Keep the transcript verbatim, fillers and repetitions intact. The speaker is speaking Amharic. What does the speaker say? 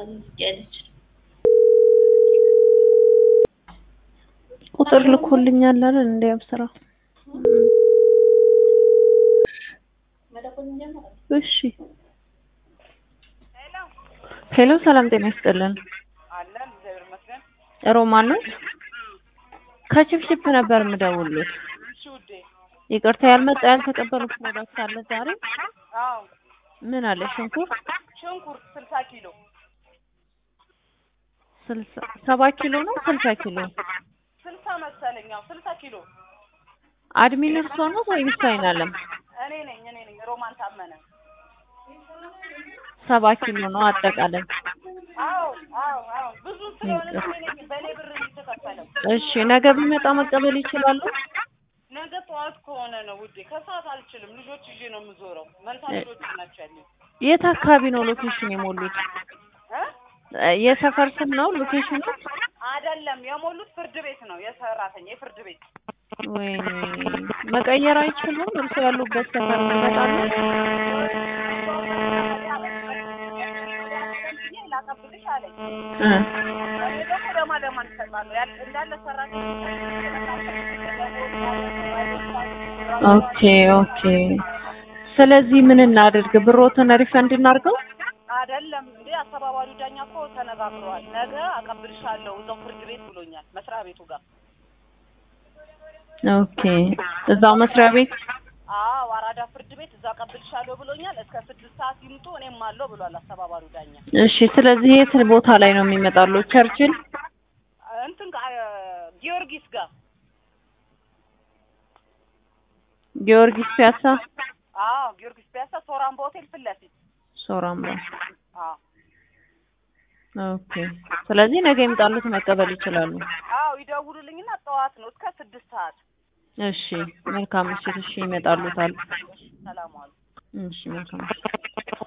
ያለች ቁጥር ልኮልኛል አይደል እንዴ አብስራ እሺ ሄሎ ሰላም ጤና ይስጥልን አለን እግዚአብሔር ይመስገን ሮማን ነው ከችፕችፕ ነበር የምደውልልዎት እሺ ውዴ ይቅርታ ያልመጣ ያልተቀበሉ ፕሮዳክት አለ ዛሬ አዎ ምን አለ ሽንኩርት ሽንኩርት ስልሳ ኪሎ ስልሳ ሰባት ኪሎ ነው ስልሳ ኪሎ ስልሳ መሰለኝ አዎ ስልሳ ኪሎ አድሚን እርሶ ነው ወይስ አይናለም እኔ ነኝ እኔ ነኝ ሮማን ታመነ ሰባት ኪሎ ነው አጠቃላይ አዎ አዎ አዎ ብዙ ስለሆነ እኔ ነኝ በኔ ብር የሚተከፈለው እሺ ነገ ቢመጣ መቀበል ይችላሉ ነገ ጠዋት ከሆነ ነው ውዴ ከሰዓት አልችልም ልጆች ይዤ ነው የምዞረው መንታ ልጆች ናቸው ያሉት የት አካባቢ ነው ሎኬሽን የሞሉት እ የሰፈር ስም ነው ሎኬሽኑ አይደለም የሞሉት ፍርድ ቤት ነው የሰራተኛ የፍርድ ቤት ወይኔ መቀየር አይችሉም እርሶ ያሉበት ሰፈር ይመጣሉ ላቀብልሽ አለኝ እ እኔ ደግሞ ለማለማን ይሰጣሉ እንዳለ ሰራተኛ ኦኬ ኦኬ ስለዚህ ምን እናድርግ ብሮትን ሪፈንድ እናድርገው አይደለም እንዴ አስተባባሪው ዳኛ እኮ ተነጋግሯል ነገ አቀብልሻለሁ እዛው ፍርድ ቤት ብሎኛል መስሪያ ቤቱ ጋር ኦኬ እዛው መስሪያ ቤት አዎ አራዳ ፍርድ ቤት እዛ አቀብልሻለሁ ብሎኛል እስከ ስድስት ሰዓት ይምጡ እኔም አለው ብሏል አስተባባሪው ዳኛ እሺ ስለዚህ የት ቦታ ላይ ነው የሚመጣሉ ቸርችል እንትን ጊዮርጊስ ጋር ጊዮርጊስ ፒያሳ አዎ ጊዮርጊስ ፒያሳ ሶራምባ ሆቴል ፊት ለፊት ሶራምባ አዎ ኦኬ ስለዚህ ነገ ይምጣሉት መቀበል ይችላሉ አዎ ይደውሉልኝና ጠዋት ነው እስከ ስድስት ሰዓት እሺ መልካም እሺ እሺ ይመጣሉታል ሰላም ዋሉ እሺ መልካም